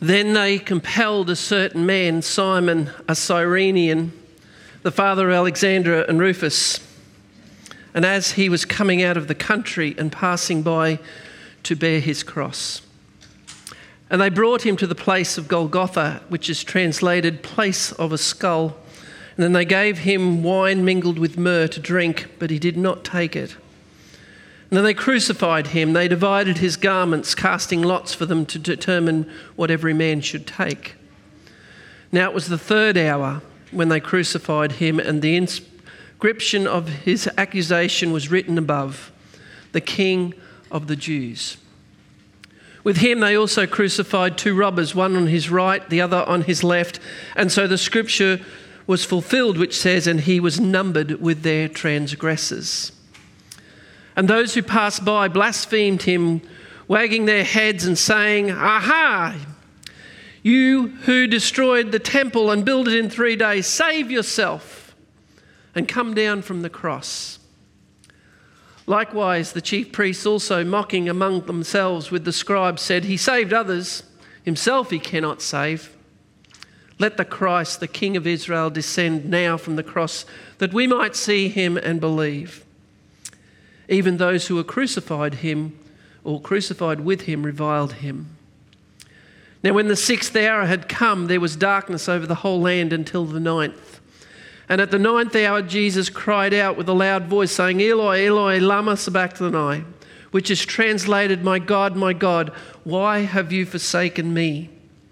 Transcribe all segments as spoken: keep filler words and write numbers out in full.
Then they compelled a certain man, Simon, a Cyrenian, the father of Alexander and Rufus. And as he was coming out of the country and passing by, to bear his cross. And they brought him to the place of Golgotha, which is translated place of a skull. And then they gave him wine mingled with myrrh to drink, but he did not take it. And then they crucified him. They divided his garments, casting lots for them to determine what every man should take. Now it was the third hour when they crucified him, and the inscription of his accusation was written above, "The King of the Jews." With him they also crucified two robbers, one on his right, the other on his left. And so the scripture was fulfilled, which says, "And he was numbered with their transgressors." And those who passed by blasphemed him, wagging their heads and saying, "Aha! You who destroyed the temple and built it in three days, save yourself and come down from the cross." Likewise, the chief priests also, mocking among themselves with the scribes, said, "He saved others, himself he cannot save. Let the Christ, the King of Israel, descend now from the cross, that we might see him and believe." Even those who were crucified him, or crucified with him, reviled him. Now when the sixth hour had come, there was darkness over the whole land until the ninth. And at the ninth hour, Jesus cried out with a loud voice, saying, "Eloi, Eloi, lama sabachthani," which is translated, "My God, my God, why have you forsaken me?"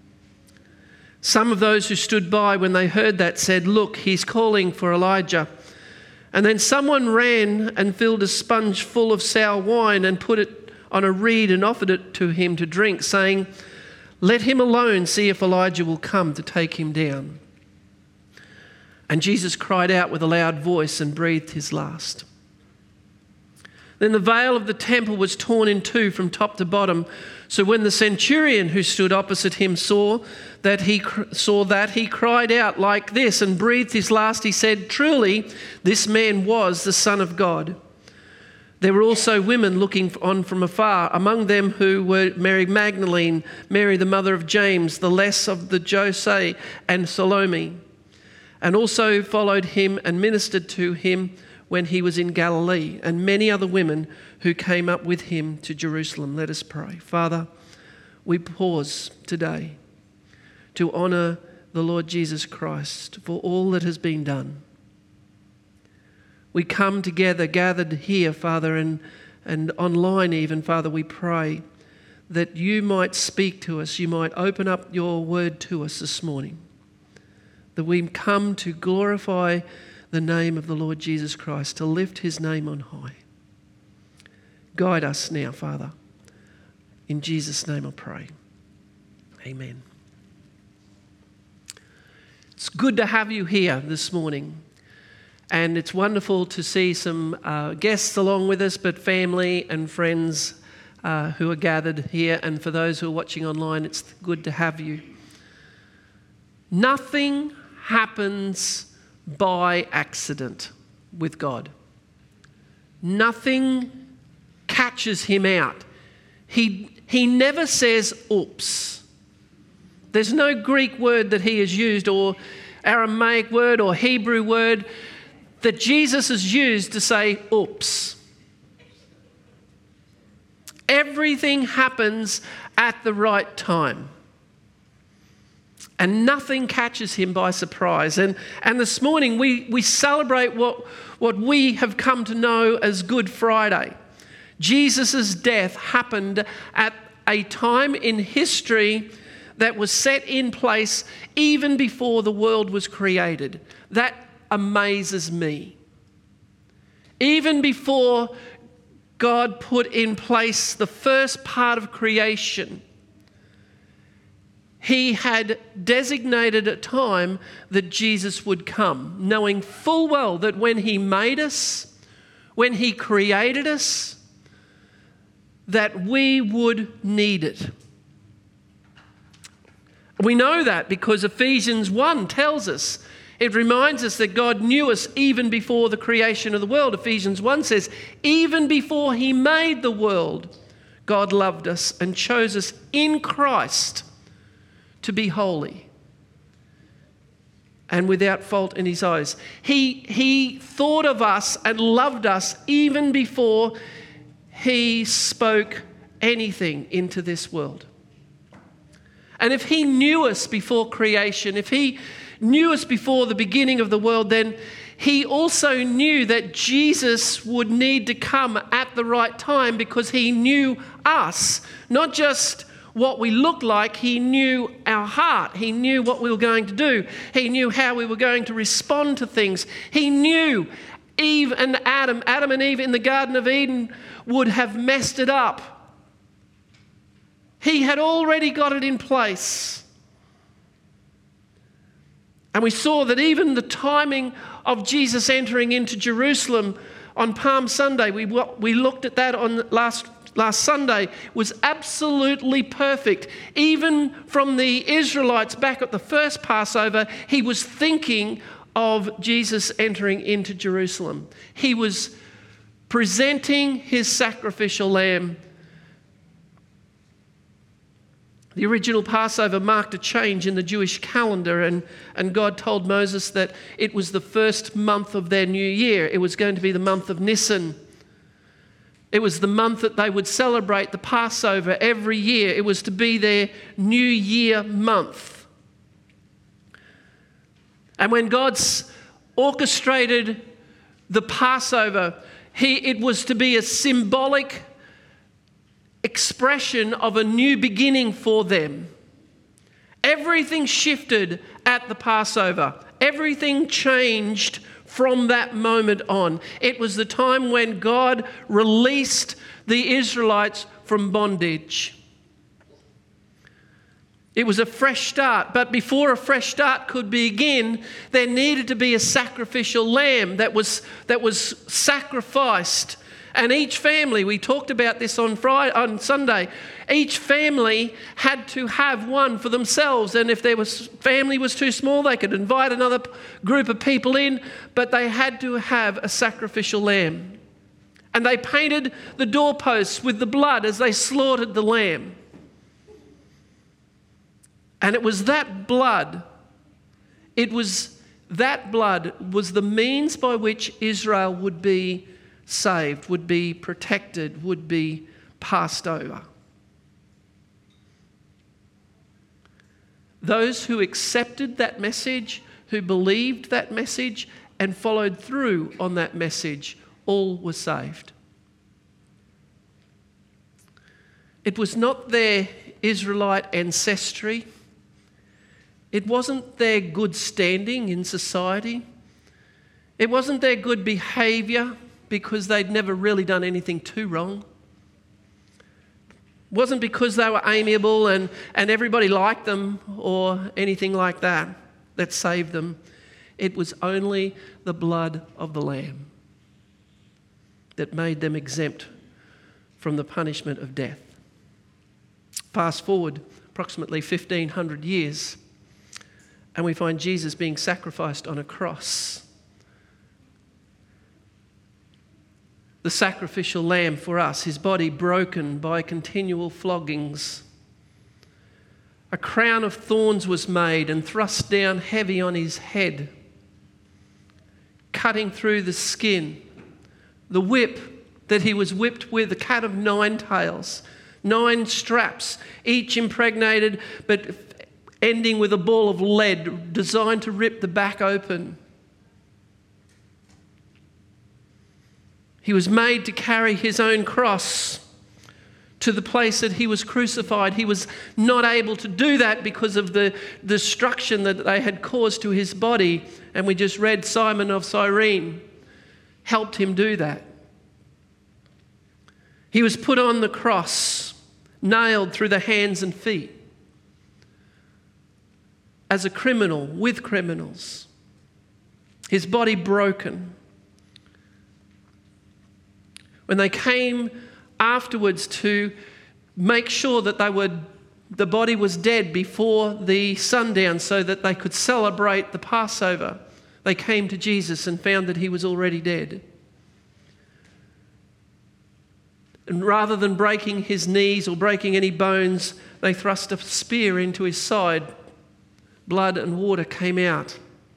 Some of those who stood by when they heard that said, "Look, he's calling for Elijah." And then someone ran and filled a sponge full of sour wine and put it on a reed and offered it to him to drink, saying, "Let him alone, see if Elijah will come to take him down." And Jesus cried out with a loud voice and breathed his last. Then the veil of the temple was torn in two from top to bottom. So when the centurion who stood opposite him saw that he saw that, he cried out like this and breathed his last. He said, "Truly, this man was the Son of God." There were also women looking on from afar, among them who were Mary Magdalene, Mary the mother of James, the less of the Jose, and Salome, and also followed him and ministered to him when he was in Galilee, and many other women who came up with him to Jerusalem. Let us pray. Father, we pause today to honour the Lord Jesus Christ for all that has been done. We come together, gathered here, Father, and, and online even, Father, we pray that you might speak to us, you might open up your word to us this morning, that we come to glorify the name of the Lord Jesus Christ, to lift his name on high. Guide us now, Father. In Jesus' name I pray. Amen. It's good to have you here this morning. And it's wonderful to see some uh, guests along with us, but family and friends uh, who are gathered here. And for those who are watching online, it's good to have you. Nothing happens by accident with God. Nothing catches him out. He, he never says, oops. There's no Greek word that he has used, or Aramaic word or Hebrew word that Jesus has used to say, oops. Everything happens at the right time. And nothing catches him by surprise. And, and this morning we, we celebrate what, what we have come to know as Good Friday. Jesus' death happened at a time in history that was set in place even before the world was created. That amazes me. Even before God put in place the first part of creation, he had designated a time that Jesus would come, knowing full well that when he made us, when he created us, that we would need it. We know that because Ephesians one tells us, it reminds us that God knew us even before the creation of the world. Ephesians one says, even before he made the world, God loved us and chose us in Christ to be holy and without fault in his eyes. He, he thought of us and loved us even before he spoke anything into this world. And if he knew us before creation, if he knew us before the beginning of the world, then he also knew that Jesus would need to come at the right time, because he knew us, not just what we looked like. He knew our heart. He knew what we were going to do. He knew how we were going to respond to things. He knew Eve and Adam, Adam and Eve in the Garden of Eden would have messed it up. He had already got it in place. And we saw that even the timing of Jesus entering into Jerusalem on Palm Sunday, we, we looked at that on last, last Sunday, was absolutely perfect. Even from the Israelites back at the first Passover, he was thinking of Jesus entering into Jerusalem. He was presenting his sacrificial lamb. The original Passover marked a change in the Jewish calendar, and, and God told Moses that it was the first month of their new year. It was going to be the month of Nisan. It was the month that they would celebrate the Passover every year. It was to be their New Year month. And when God's orchestrated the Passover, he, it was to be a symbolic expression of a new beginning for them. Everything shifted at the Passover. Everything changed from that moment on. It was the time when God released the Israelites from bondage. It was a fresh start, but before a fresh start could begin, there needed to be a sacrificial lamb that was, that was sacrificed. And each family, we talked about this on Friday, on Sunday, each family had to have one for themselves. And if their was, family was too small, they could invite another group of people in, but they had to have a sacrificial lamb. And they painted the doorposts with the blood as they slaughtered the lamb. And it was that blood, it was that blood was the means by which Israel would be saved, would be protected, would be passed over. Those who accepted that message, who believed that message and followed through on that message, all were saved. It was not their Israelite ancestry. It wasn't their good standing in society. It wasn't their good behaviour, because they'd never really done anything too wrong. It wasn't because they were amiable and, and everybody liked them or anything like that that saved them. It was only the blood of the Lamb that made them exempt from the punishment of death. Fast forward approximately fifteen hundred years, and we find Jesus being sacrificed on a cross. The sacrificial lamb for us, his body broken by continual floggings. A crown of thorns was made and thrust down heavy on his head, cutting through the skin. The whip that he was whipped with, a cat of nine tails, nine straps, each impregnated but ending with a ball of lead designed to rip the back open. He was made to carry his own cross to the place that he was crucified. He was not able to do that because of the destruction that they had caused to his body. And we just read Simon of Cyrene helped him do that. He was put on the cross, nailed through the hands and feet as a criminal with criminals. His body broken. When they came afterwards to make sure that they were, the body was dead before the sundown so that they could celebrate the Passover, they came to Jesus and found that he was already dead. And rather than breaking his knees or breaking any bones, they thrust a spear into his side, blood and water came out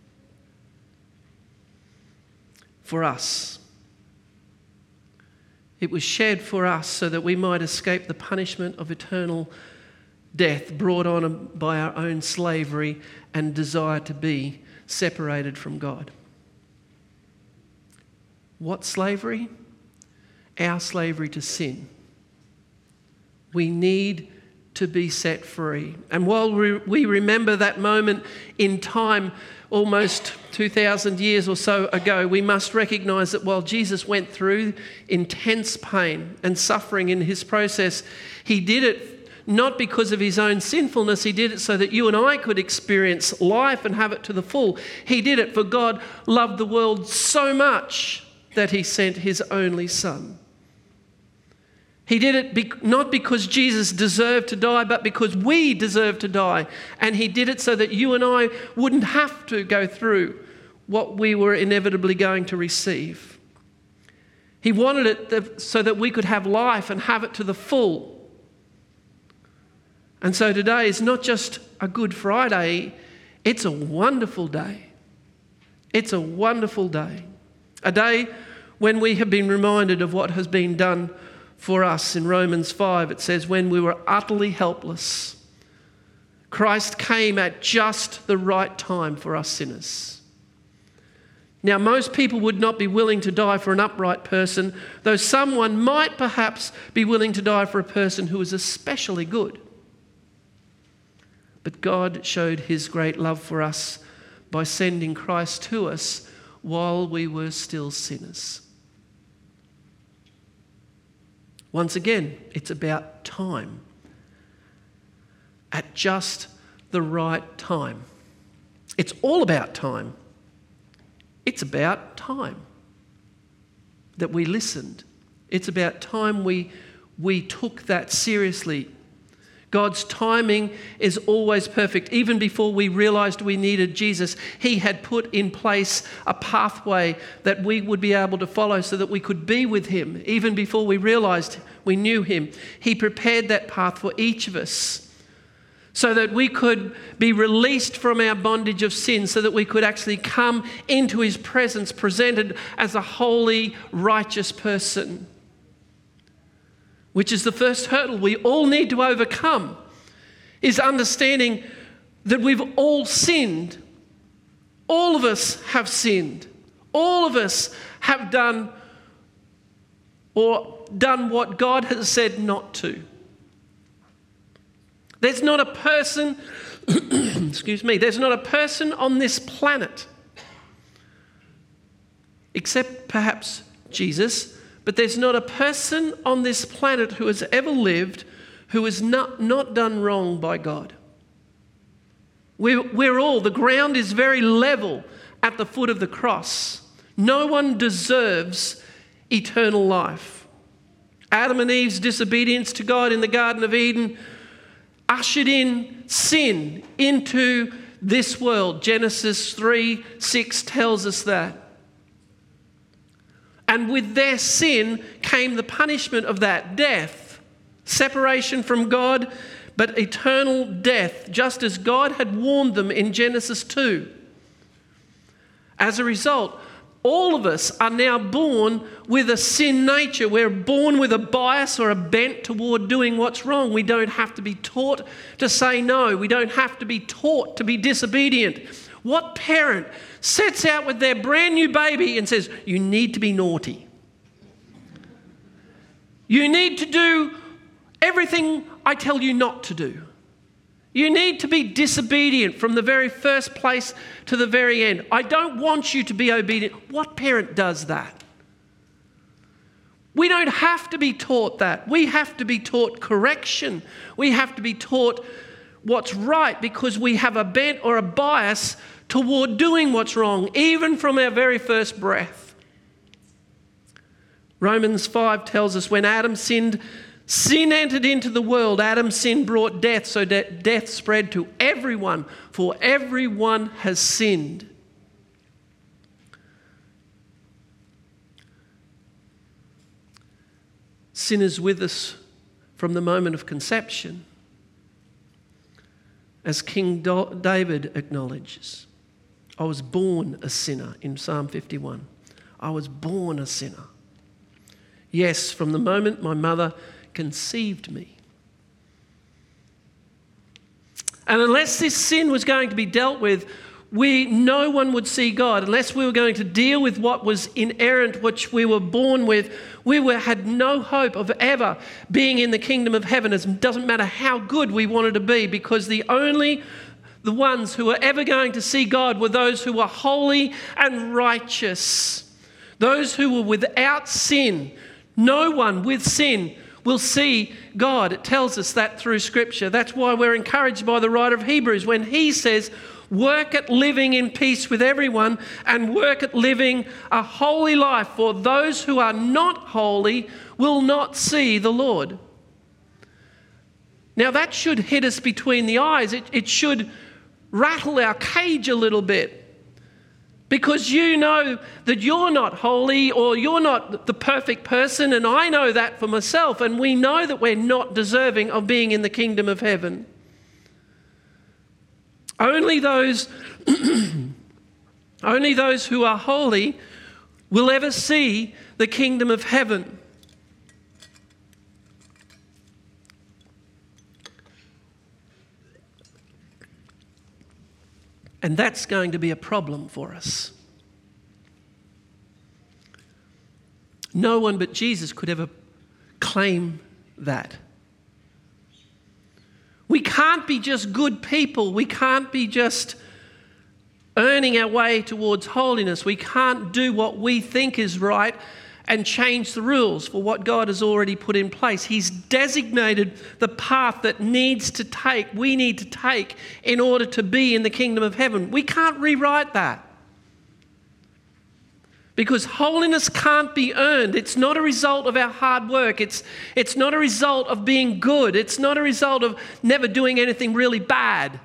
for us. It was shed for us so that we might escape the punishment of eternal death brought on by our own slavery and desire to be separated from God. What slavery? Our slavery to sin. We need to be set free. And while we remember that moment in time, almost two thousand years or so ago, we must recognise that while Jesus went through intense pain and suffering in his process, he did it not because of his own sinfulness. He did it so that you and I could experience life and have it to the full. He did it for God loved the world so much that he sent his only Son. He did it be- not because Jesus deserved to die, but because we deserve to die. And he did it so that you and I wouldn't have to go through what we were inevitably going to receive. He wanted it th- so that we could have life and have it to the full. And so today is not just a Good Friday, it's a wonderful day. It's a wonderful day. A day when we have been reminded of what has been done for us. In Romans five, it says, when we were utterly helpless, Christ came at just the right time for us sinners. Now, most people would not be willing to die for an upright person, though someone might perhaps be willing to die for a person who is especially good. But God showed his great love for us by sending Christ to us while we were still sinners. Once again, it's about time. At just the right time. It's all about time. It's about time that we listened. It's about time we, we took that seriously. God's timing is always perfect. Even before we realised we needed Jesus, he had put in place a pathway that we would be able to follow so that we could be with him. Even before we realised we knew him, he prepared that path for each of us so that we could be released from our bondage of sin, so that we could actually come into his presence presented as a holy, righteous person. Which is the first hurdle we all need to overcome, is understanding that we've all sinned. All of us have sinned. All of us have done or done what God has said not to. There's not a person, excuse me, there's not a person on this planet, except perhaps Jesus, but there's not a person on this planet who has ever lived who has not, not done wrong by God. We're, we're all, the ground is very level at the foot of the cross. No one deserves eternal life. Adam and Eve's disobedience to God in the Garden of Eden ushered in sin into this world. Genesis three six tells us that. And with their sin came the punishment of that, death, separation from God, but eternal death, just as God had warned them in Genesis two. As a result, all of us are now born with a sin nature. We're born with a bias or a bent toward doing what's wrong. We don't have to be taught to say no. We don't have to be taught to be disobedient. What parent sets out with their brand new baby and says, you need to be naughty? You need to do everything I tell you not to do. You need to be disobedient from the very first place to the very end. I don't want you to be obedient. What parent does that? We don't have to be taught that. We have to be taught correction. We have to be taught what's right because we have a bent or a bias toward doing what's wrong, even from our very first breath. Romans five tells us when Adam sinned, sin entered into the world. Adam's sin brought death, so that death spread to everyone, for everyone has sinned. Sin is with us from the moment of conception. as King David acknowledges. I was born a sinner in Psalm fifty-one. I was born a sinner. Yes, from the moment my mother conceived me. And unless this sin was going to be dealt with, we, no one would see God. Unless we were going to deal with what was inerrant, which we were born with, we were, had no hope of ever being in the kingdom of heaven. It doesn't matter how good we wanted to be, because the only the ones who were ever going to see God were those who were holy and righteous, those who were without sin. No one with sin will see God. It tells us that through Scripture. That's why we're encouraged by the writer of Hebrews when he says, work at living in peace with everyone and work at living a holy life, for those who are not holy will not see the Lord. Now that should hit us between the eyes. It, it should rattle our cage a little bit, because you know that you're not holy or you're not the perfect person, and I know that for myself, and we know that we're not deserving of being in the kingdom of heaven. Only those, only those who are holy will ever see the kingdom of heaven. And that's going to be a problem for us. No one but Jesus could ever claim that. We can't be just good people. We can't be just earning our way towards holiness. We can't do what we think is right and change the rules for what God has already put in place. He's designated the path that needs to take, we need to take in order to be in the kingdom of heaven. We can't rewrite that. Because holiness can't be earned. It's not a result of our hard work. It's, it's not a result of being good. It's not a result of never doing anything really bad.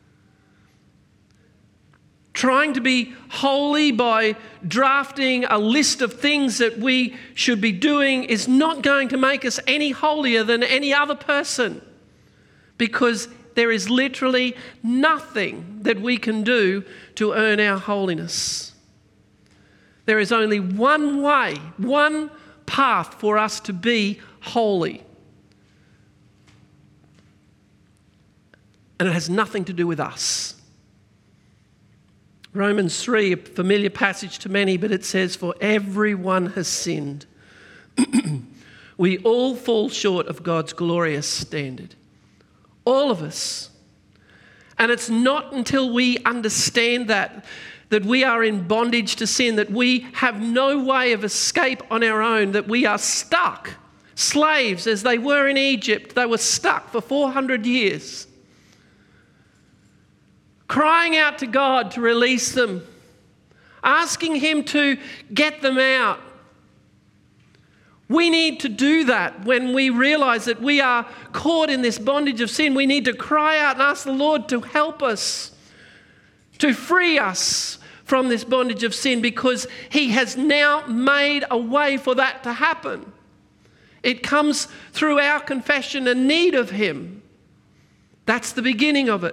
Trying to be holy by drafting a list of things that we should be doing is not going to make us any holier than any other person, because there is literally nothing that we can do to earn our holiness. There is only one way, one path for us to be holy. And it has nothing to do with us. Romans three, a familiar passage to many, but it says, for everyone has sinned. We all fall short of God's glorious standard. All of us. And it's not until we understand that, that we are in bondage to sin, that we have no way of escape on our own, that we are stuck. Slaves, as they were in Egypt, they were stuck for four hundred years. Crying out to God to release them, asking Him to get them out. We need to do that when we realize that we are caught in this bondage of sin. We need to cry out and ask the Lord to help us, to free us from this bondage of sin, because He has now made a way for that to happen. It comes through our confession and need of Him. That's the beginning of it.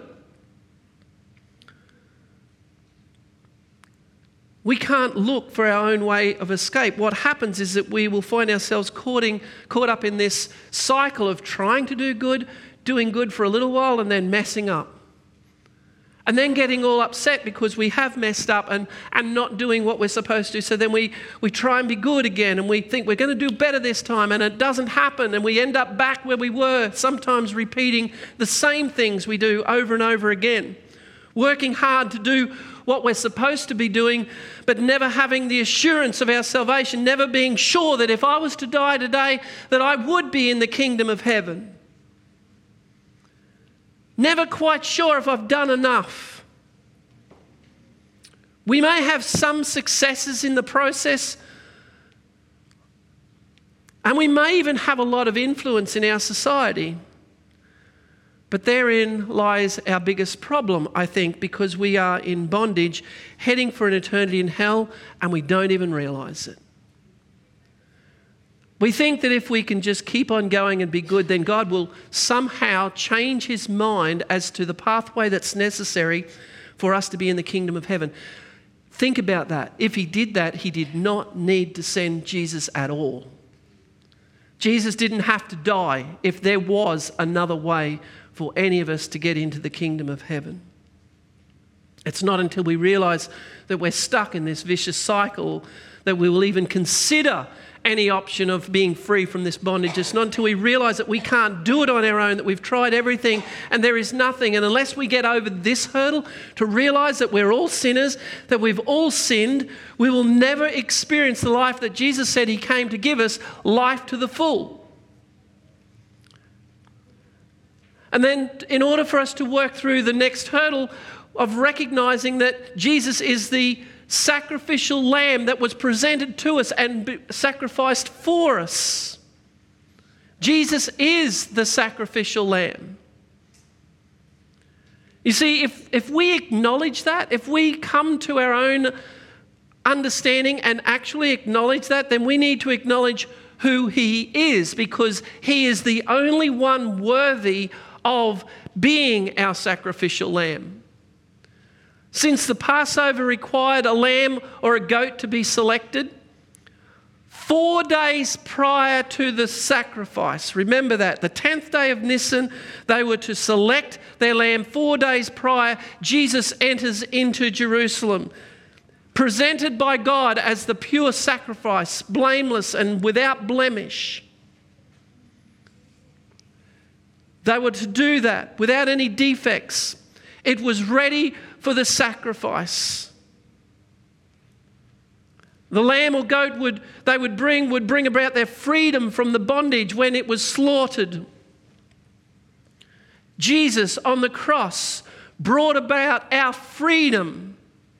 We can't look for our own way of escape. What happens is that we will find ourselves caught, caught up in this cycle of trying to do good, doing good for a little while, and then messing up. And then getting all upset because we have messed up and, and not doing what we're supposed to. So then we, we try and be good again, and we think we're going to do better this time, and it doesn't happen, and we end up back where we were, sometimes repeating the same things we do over and over again. Working hard to do what we're supposed to be doing, but never having the assurance of our salvation, never being sure that if I was to die today, that I would be in the kingdom of heaven. Never quite sure if I've done enough. We may have some successes in the process, and we may even have a lot of influence in our society. But therein lies our biggest problem, I think, because we are in bondage, heading for an eternity in hell, and we don't even realise it. We think that if we can just keep on going and be good, then God will somehow change his mind as to the pathway that's necessary for us to be in the kingdom of heaven. Think about that. If he did that, he did not need to send Jesus at all. Jesus didn't have to die if there was another way for any of us to get into the kingdom of heaven. It's not until we realise that we're stuck in this vicious cycle that we will even consider any option of being free from this bondage. It's not until we realise that we can't do it on our own, that we've tried everything and there is nothing. And unless we get over this hurdle to realise that we're all sinners, that we've all sinned, we will never experience the life that Jesus said he came to give us, life to the full. And then in order for us to work through the next hurdle of recognising that Jesus is the sacrificial lamb that was presented to us and sacrificed for us. Jesus is the sacrificial lamb. You see, if, if we acknowledge that, if we come to our own understanding and actually acknowledge that, then we need to acknowledge who he is, because he is the only one worthy of being our sacrificial lamb. Since the Passover required a lamb or a goat to be selected, four days prior to the sacrifice, remember that, the tenth day of Nisan, they were to select their lamb. Four days prior, Jesus enters into Jerusalem, presented by God as the pure sacrifice, blameless and without blemish. They were to do that without any defects. It was ready for the sacrifice. The lamb or goat would they would bring would bring about their freedom from the bondage when it was slaughtered. Jesus on the cross brought about our freedom.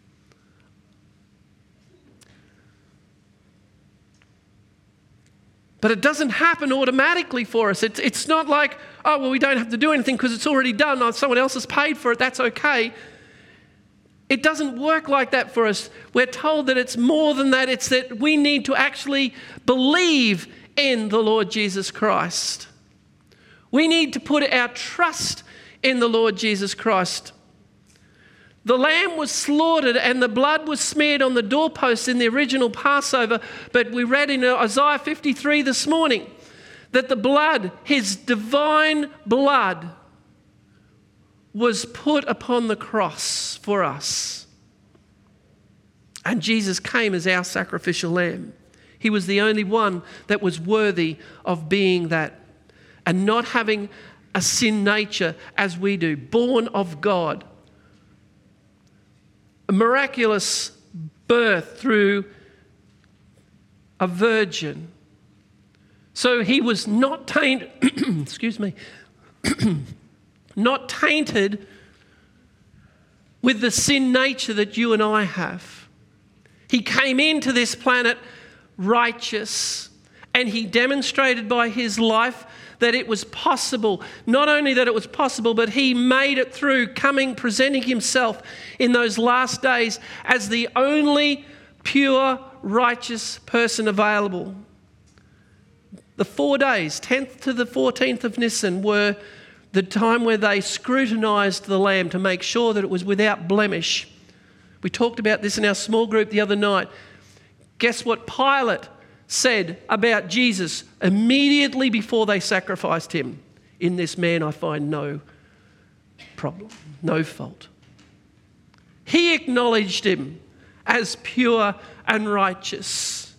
But it doesn't happen automatically for us. It's, it's not like, oh, well, we don't have to do anything because it's already done. Oh, someone else has paid for it. That's okay. It doesn't work like that for us. We're told that it's more than that. It's that we need to actually believe in the Lord Jesus Christ. We need to put our trust in the Lord Jesus Christ. The lamb was slaughtered and the blood was smeared on the doorposts in the original Passover, but we read in Isaiah fifty-three this morning that the blood, his divine blood, was put upon the cross for us. And Jesus came as our sacrificial lamb. He was the only one that was worthy of being that and not having a sin nature as we do, born of God. A miraculous birth through a virgin. So he was not tainted, excuse me, not tainted with the sin nature that you and I have. He came into this planet righteous, and he demonstrated by his life that it was possible. Not only that it was possible, but he made it through, coming, presenting himself in those last days as the only pure, righteous person available. The four days, tenth to the fourteenth of Nisan, were the time where they scrutinised the lamb to make sure that it was without blemish. We talked about this in our small group the other night. Guess what Pilate said about Jesus immediately before they sacrificed him? In this man I find no problem, no fault. He acknowledged him as pure and righteous.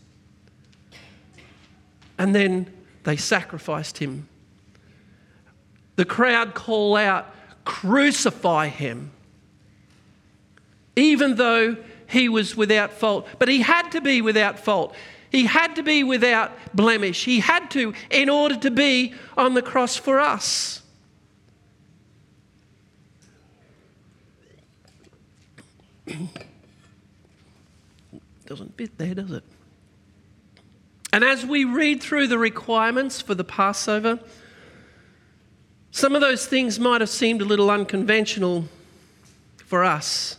And then they sacrificed him. The crowd call out, "Crucify him," even though he was without fault. But he had to be without fault. He had to be without blemish. He had to, in order to be on the cross for us. Doesn't fit there, does it? And as we read through the requirements for the Passover, some of those things might have seemed a little unconventional for us.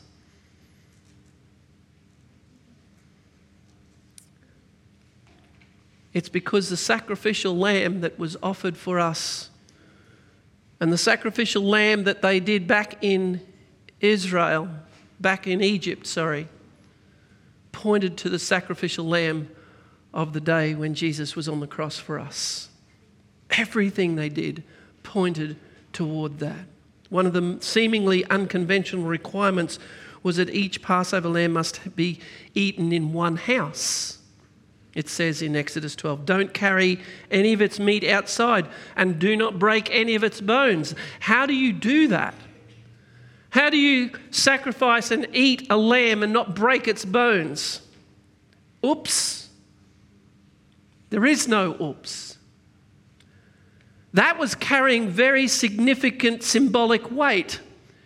It's because the sacrificial lamb that was offered for us, and the sacrificial lamb that they did back in Israel, back in Egypt, sorry, pointed to the sacrificial lamb of the day when Jesus was on the cross for us. Everything they did pointed toward that. One of the seemingly unconventional requirements was that each Passover lamb must be eaten in one house. It says in Exodus twelve, don't carry any of its meat outside and do not break any of its bones. How do you do that? How do you sacrifice and eat a lamb and not break its bones? Oops. There is no oops. That was carrying very significant symbolic weight.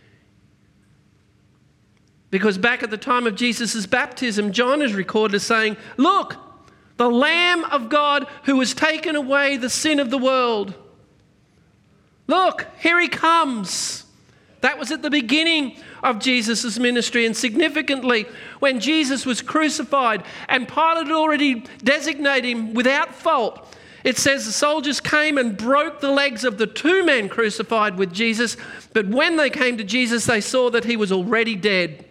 Because back at the time of Jesus' baptism, John is recorded as saying, look, the Lamb of God who has taken away the sin of the world. Look, here he comes. That was at the beginning of Jesus' ministry. And significantly, when Jesus was crucified and Pilate had already designated him without fault, it says the soldiers came and broke the legs of the two men crucified with Jesus. But when they came to Jesus, they saw that he was already dead.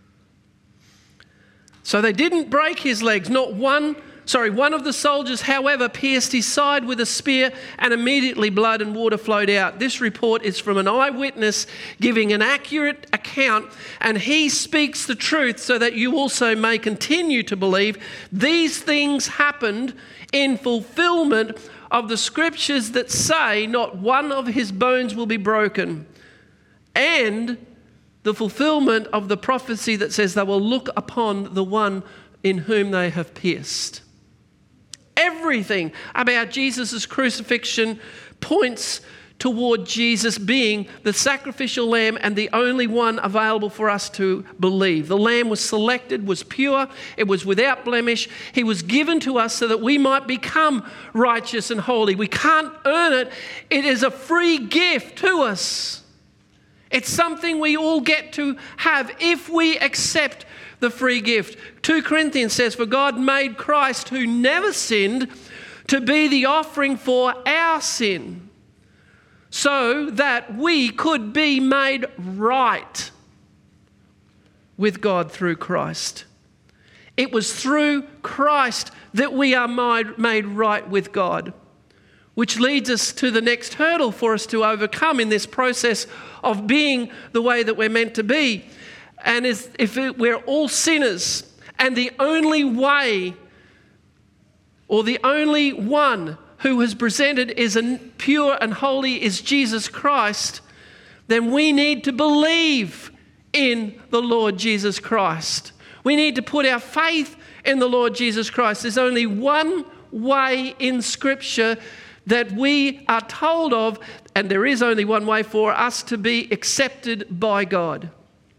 So they didn't break his legs. Not one Sorry, one of the soldiers, however, pierced his side with a spear and immediately blood and water flowed out. This report is from an eyewitness giving an accurate account, and he speaks the truth so that you also may continue to believe. These things happened in fulfillment of the scriptures that say not one of his bones will be broken, and the fulfillment of the prophecy that says they will look upon the one in whom they have pierced. Everything about Jesus' crucifixion points toward Jesus being the sacrificial lamb and the only one available for us to believe. The lamb was selected, was pure, it was without blemish. He was given to us so that we might become righteous and holy. We can't earn it. It is a free gift to us. It's something we all get to have if we accept the free gift. Second Corinthians says, for God made Christ, who never sinned, to be the offering for our sin, so that we could be made right with God through Christ. It was through Christ that we are made right with God, which leads us to the next hurdle for us to overcome in this process of being the way that we're meant to be. And if it, we're all sinners, and the only way or the only one who has presented is a pure and holy is Jesus Christ, then we need to believe in the Lord Jesus Christ. We need to put our faith in the Lord Jesus Christ. There's only one way in Scripture that we are told of, and there is only one way for us to be accepted by God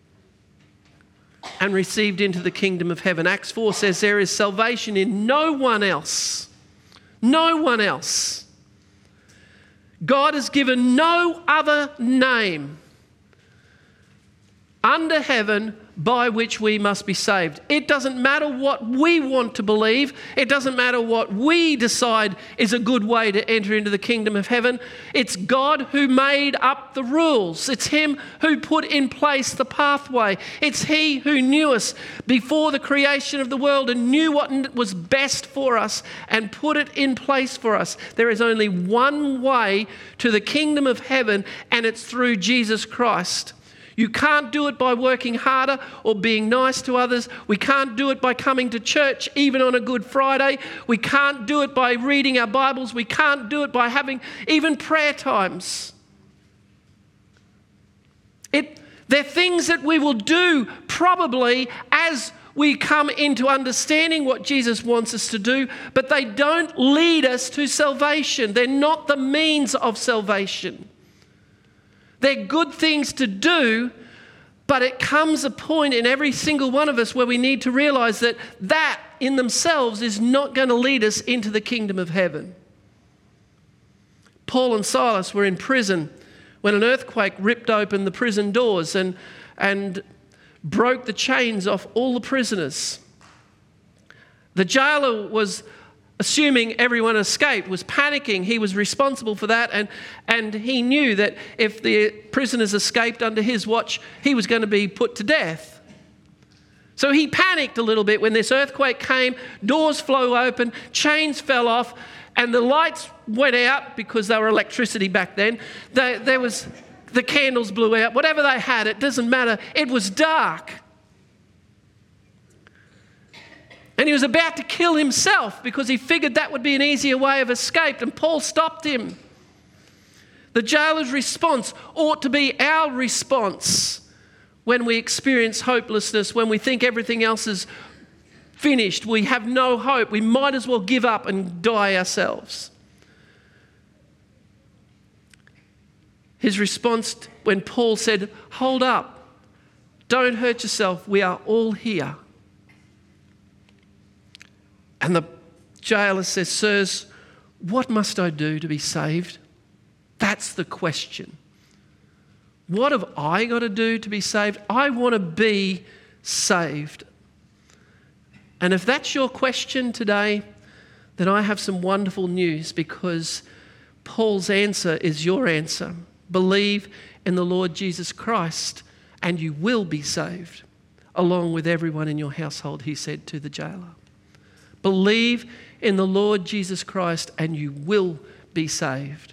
and received into the kingdom of heaven. Acts four says there is salvation in no one else. No one else. God has given no other name under heaven by which we must be saved. It doesn't matter what we want to believe. It doesn't matter what we decide is a good way to enter into the kingdom of heaven. It's God who made up the rules. It's Him who put in place the pathway. It's He who knew us before the creation of the world and knew what was best for us and put it in place for us. There is only one way to the kingdom of heaven, and it's through Jesus Christ. You can't do it by working harder or being nice to others. We can't do it by coming to church even on a Good Friday. We can't do it by reading our Bibles. We can't do it by having even prayer times. It, they're things that we will do probably as we come into understanding what Jesus wants us to do, but they don't lead us to salvation. They're not the means of salvation. They're good things to do, but it comes a point in every single one of us where we need to realize that that in themselves is not going to lead us into the kingdom of heaven. Paul and Silas were in prison when an earthquake ripped open the prison doors and, and broke the chains off all the prisoners. The jailer was assuming everyone escaped, was panicking. He was responsible for that, and, and he knew that if the prisoners escaped under his watch, he was going to be put to death. So he panicked a little bit when this earthquake came, doors flew open, chains fell off, and the lights went out because they were electricity back then. There, there was, the candles blew out. Whatever they had, it doesn't matter. It was dark. And he was about to kill himself because he figured that would be an easier way of escape. And Paul stopped him. The jailer's response ought to be our response when we experience hopelessness, when we think everything else is finished, we have no hope, we might as well give up and die ourselves. His response when Paul said, "Hold up, don't hurt yourself, we are all here." And the jailer says, "Sirs, what must I do to be saved?" That's the question. What have I got to do to be saved? I want to be saved. And if that's your question today, then I have some wonderful news, because Paul's answer is your answer. Believe in the Lord Jesus Christ and you will be saved, along with everyone in your household, he said to the jailer. Believe in the Lord Jesus Christ and you will be saved.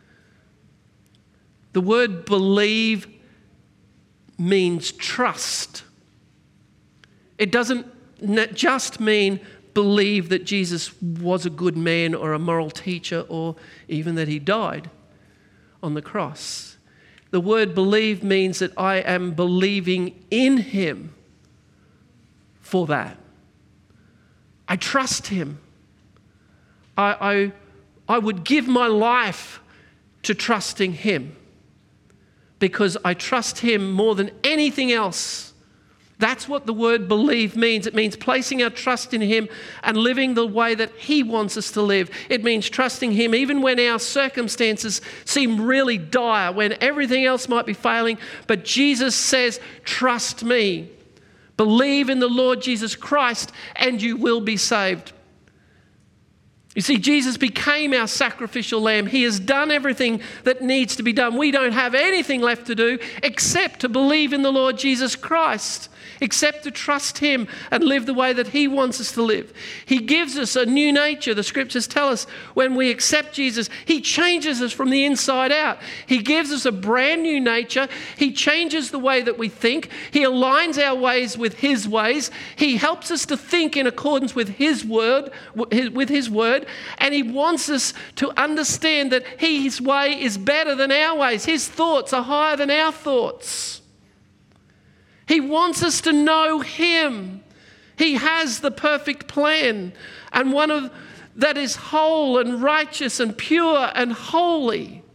The word believe means trust. It doesn't just mean believe that Jesus was a good man or a moral teacher or even that he died on the cross. The word believe means that I am believing in him for that. I trust him. I, I, I would give my life to trusting him because I trust him more than anything else. That's what the word believe means. It means placing our trust in him and living the way that he wants us to live. It means trusting him even when our circumstances seem really dire, when everything else might be failing. But Jesus says, trust me. Believe in the Lord Jesus Christ and you will be saved. You see, Jesus became our sacrificial lamb. He has done everything that needs to be done. We don't have anything left to do except to believe in the Lord Jesus Christ, except to trust him and live the way that he wants us to live. He gives us a new nature. The scriptures tell us when we accept Jesus, he changes us from the inside out. He gives us a brand new nature. He changes the way that we think. He aligns our ways with his ways. He helps us to think in accordance with his word, with his word. And he wants us to understand that his way is better than our ways. His thoughts are higher than our thoughts. He wants us to know him. He has the perfect plan, and one of that is whole and righteous and pure and holy.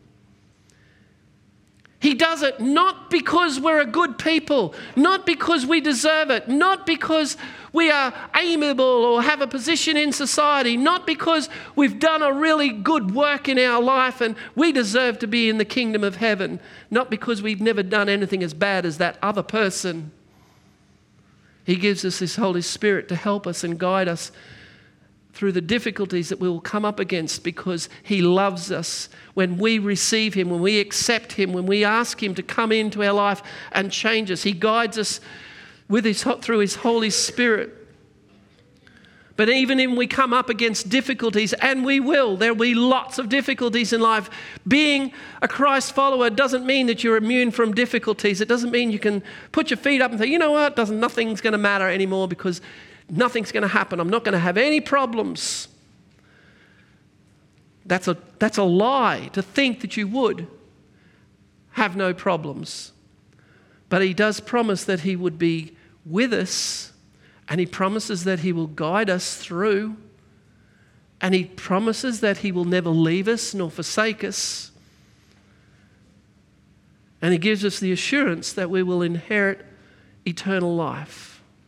He does it not because we're a good people, not because we deserve it, not because we are amiable or have a position in society, not because we've done a really good work in our life and we deserve to be in the kingdom of heaven, not because we've never done anything as bad as that other person. He gives us his Holy Spirit to help us and guide us through the difficulties that we will come up against, because he loves us. When we receive him, when we accept him, when we ask him to come into our life and change us, he guides us with his, through his Holy Spirit. But even when we come up against difficulties, and we will, there will be lots of difficulties in life. Being a Christ follower doesn't mean that you're immune from difficulties. It doesn't mean you can put your feet up and say, you know what, doesn't, nothing's going to matter anymore because nothing's going to happen. I'm not going to have any problems. That's a, that's a lie to think that you would have no problems. But he does promise that he would be with us, and he promises that he will guide us through, and he promises that he will never leave us nor forsake us. And he gives us the assurance that we will inherit eternal life.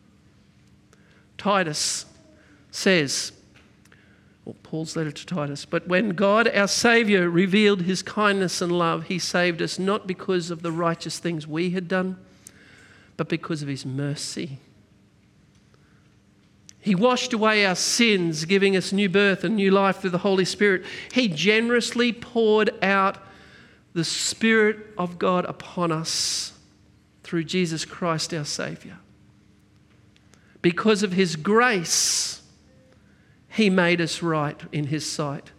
Titus says, or Paul's letter to Titus, but when God our Saviour revealed his kindness and love, he saved us not because of the righteous things we had done, but because of his mercy. He washed away our sins, giving us new birth and new life through the Holy Spirit. He generously poured out the Spirit of God upon us through Jesus Christ our Saviour. Because of his grace, he made us right in his sight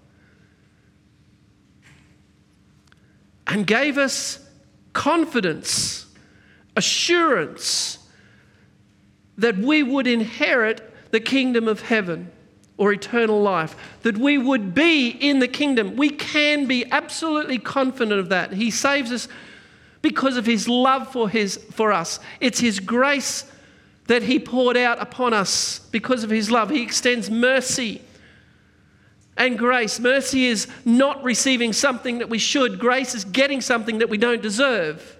and gave us confidence, assurance that we would inherit the kingdom of heaven or eternal life, that we would be in the kingdom. We can be absolutely confident of that. He saves us because of his love for his for us. It's his grace that he poured out upon us because of his love. He extends mercy and grace. Mercy is not receiving something that we should. Grace is getting something that we don't deserve.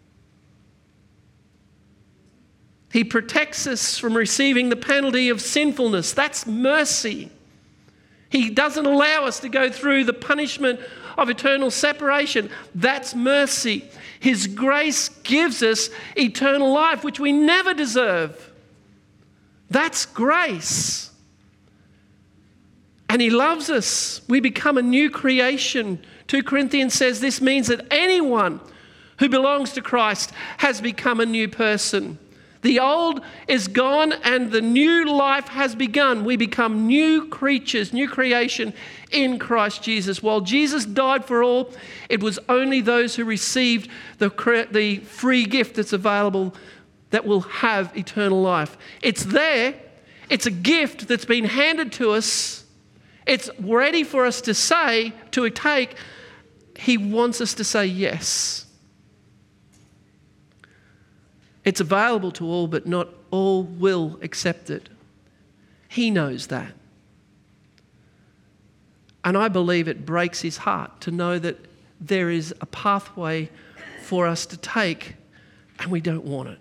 He protects us from receiving the penalty of sinfulness. That's mercy. He doesn't allow us to go through the punishment of eternal separation. That's mercy. His grace gives us eternal life, which we never deserve. That's grace. And he loves us. We become a new creation. Second Corinthians says this means that anyone who belongs to Christ has become a new person. The old is gone and the new life has begun. We become new creatures, new creation in Christ Jesus. While Jesus died for all, it was only those who received the, the free gift that's available that will have eternal life. It's there. It's a gift that's been handed to us. It's ready for us to say, to take. He wants us to say yes. It's available to all, but not all will accept it. He knows that. And I believe it breaks his heart to know that there is a pathway for us to take and we don't want it.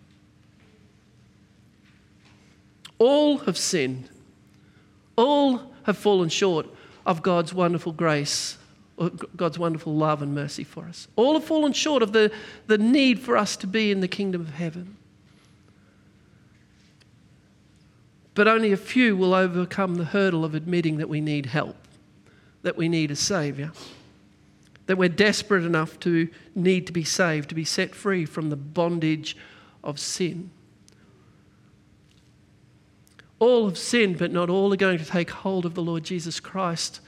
All have sinned. All have fallen short of God's wonderful grace, God's wonderful love and mercy for us. All have fallen short of the, the need for us to be in the kingdom of heaven. But only a few will overcome the hurdle of admitting that we need help, that we need a Saviour, that we're desperate enough to need to be saved, to be set free from the bondage of sin. All have sinned, but not all are going to take hold of the Lord Jesus Christ.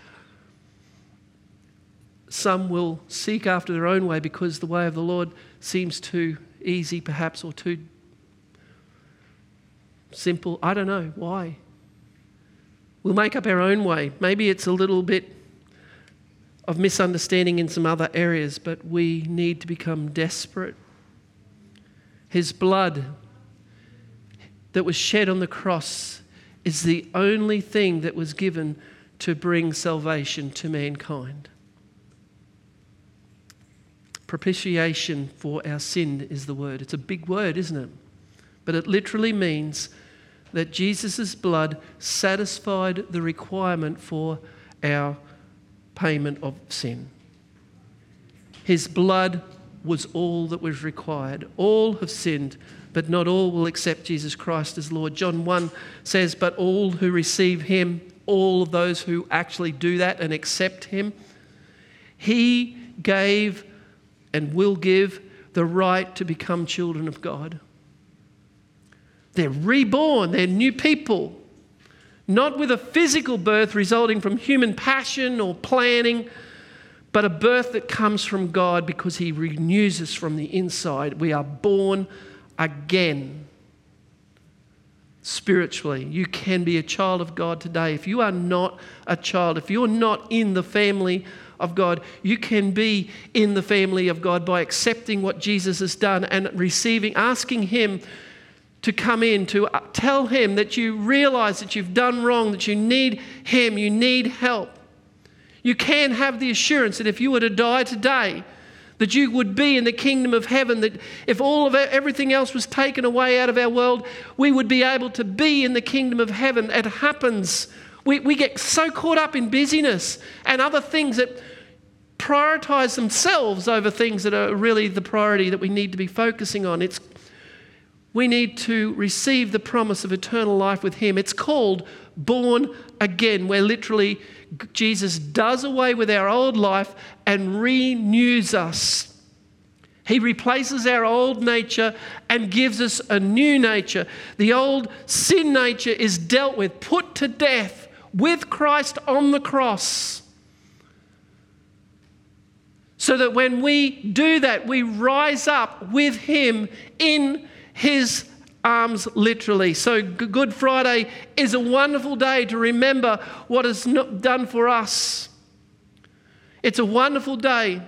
Some will seek after their own way because the way of the Lord seems too easy perhaps, or too simple. I don't know why. We'll make up our own way. Maybe it's a little bit of misunderstanding in some other areas, but we need to become desperate. His blood that was shed on the cross is the only thing that was given to bring salvation to mankind. Propitiation for our sin is the word. It's a big word, isn't it? But it literally means that Jesus' blood satisfied the requirement for our payment of sin. His blood was all that was required. All have sinned, but not all will accept Jesus Christ as Lord. John one says, but all who receive him, all of those who actually do that and accept him, he gave and will give the right to become children of God. They're reborn, they're new people, not with a physical birth resulting from human passion or planning, but a birth that comes from God because he renews us from the inside. We are born again. Spiritually, you can be a child of God today. If you are not a child, if you're not in the family of God, you can be in the family of God by accepting what Jesus has done and receiving, asking him to come in, to tell him that you realize that you've done wrong, that you need him, you need help. You can have the assurance that if you were to die today, that you would be in the kingdom of heaven, that if all of everything else was taken away out of our world, we would be able to be in the kingdom of heaven. It happens. We, we get so caught up in busyness and other things that prioritize themselves over things that are really the priority that we need to be focusing on. It's We need to receive the promise of eternal life with him. It's called born again, where literally Jesus does away with our old life and renews us. He replaces our old nature and gives us a new nature. The old sin nature is dealt with, put to death with Christ on the cross. So that when we do that, we rise up with him in his arms, literally. So Good Friday is a wonderful day to remember what is done for us. It's a wonderful day,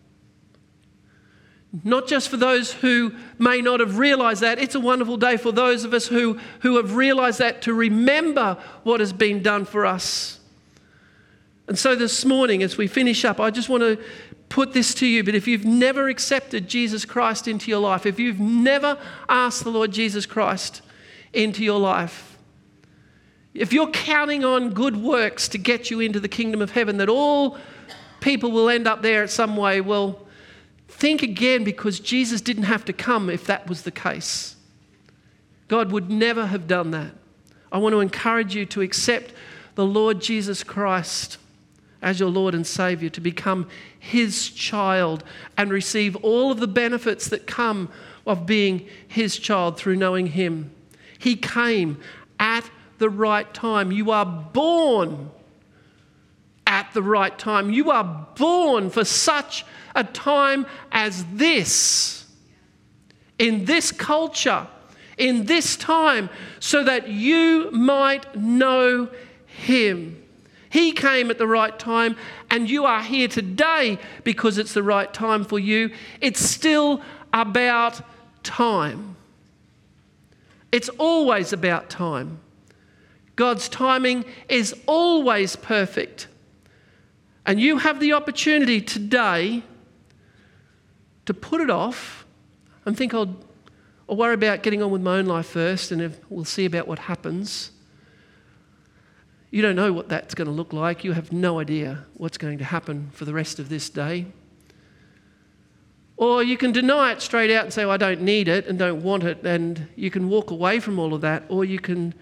not just for those who may not have realised that. It's a wonderful day for those of us who, who have realised that, to remember what has been done for us. And so this morning, as we finish up, I just want to put this to you. But if you've never accepted Jesus Christ into your life, if you've never asked the Lord Jesus Christ into your life, if you're counting on good works to get you into the kingdom of heaven, that all people will end up there at some way, well, think again, because Jesus didn't have to come if that was the case. God would never have done that. I want to encourage you to accept the Lord Jesus Christ as your Lord and Saviour, to become his child and receive all of the benefits that come of being his child through knowing him. He came at the right time. You are born at the right time. You are born for such a time as this, in this culture, in this time, so that you might know him. He came at the right time, and you are here today because it's the right time for you. It's still about time. It's always about time. God's timing is always perfect. And you have the opportunity today to put it off and think, I'll, I'll worry about getting on with my own life first, and if, we'll see about what happens. You don't know what that's going to look like. You have no idea what's going to happen for the rest of this day. Or you can deny it straight out and say, well, I don't need it and don't want it, and you can walk away from all of that. Or you can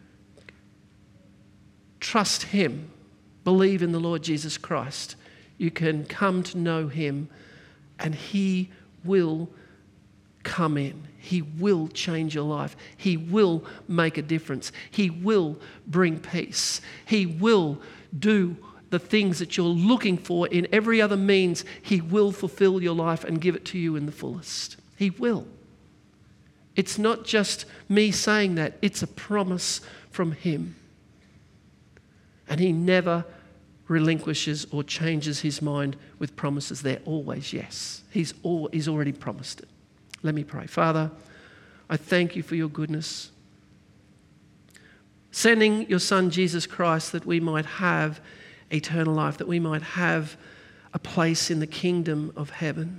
trust him, believe in the Lord Jesus Christ. You can come to know him, and he will come in. He will change your life. He will make a difference. He will bring peace. He will do the things that you're looking for in every other means. He will fulfill your life and give it to you in the fullest. He will. It's not just me saying that. It's a promise from him. And he never relinquishes or changes his mind with promises. They're always yes. He's, all, he's already promised it. Let me pray. Father, I thank you for your goodness. Sending your Son, Jesus Christ, that we might have eternal life, that we might have a place in the kingdom of heaven.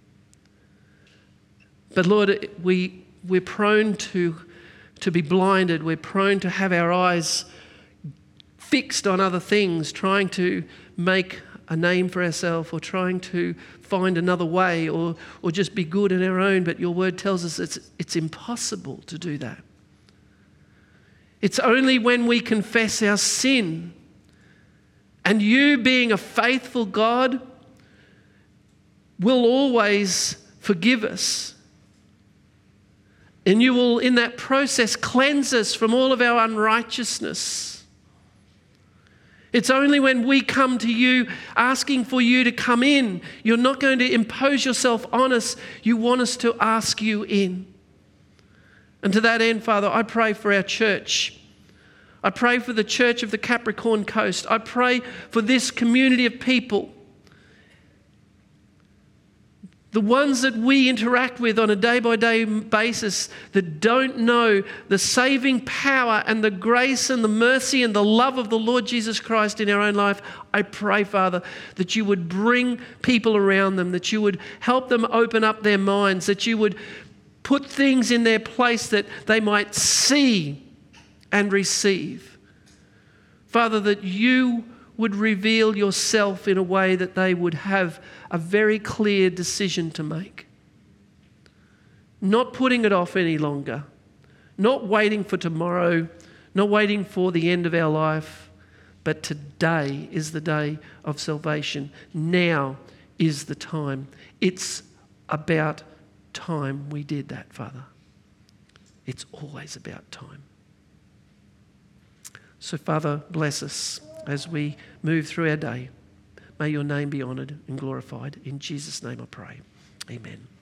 But Lord, we, we're prone to, to be blinded. We're prone to have our eyes fixed on other things, trying to make a name for ourselves, or trying to find another way, or or just be good in our own. But your word tells us it's it's impossible to do that. It's only when we confess our sin, and you, being a faithful God, will always forgive us. And you will, in that process, cleanse us from all of our unrighteousness. It's only when we come to you asking for you to come in. You're not going to impose yourself on us. You want us to ask you in. And to that end, Father, I pray for our church. I pray for the church of the Capricorn Coast. I pray for this community of people, the ones that we interact with on a day-by-day basis, that don't know the saving power and the grace and the mercy and the love of the Lord Jesus Christ in our own life. I pray, Father, that you would bring people around them, that you would help them open up their minds, that you would put things in their place that they might see and receive. Father, that you would reveal yourself in a way that they would have a very clear decision to make. not putting it off any longer, not waiting for tomorrow, not waiting for the end of our life, but today is the day of salvation. Now is the time. It's about time we did that, Father. It's always about time. So, Father, bless us as we move through our day. May your name be honoured and glorified. In Jesus' name I pray. Amen.